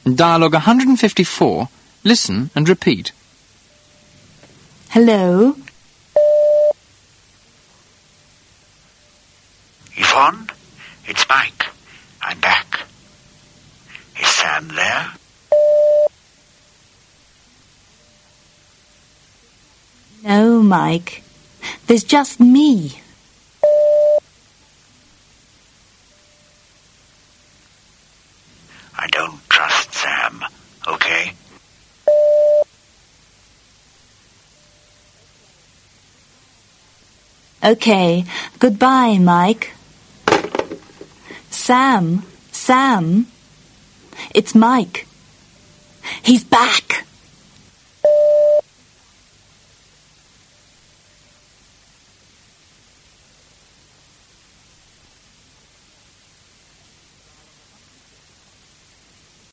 Dialogue 154. Listen and repeat. Hello? Yvonne, it's Mike. I'm back. Is Sam there? No, Mike. There's just me. I don't trust Sam, okay? Okay. Goodbye, Mike. Sam. It's Mike. He's back.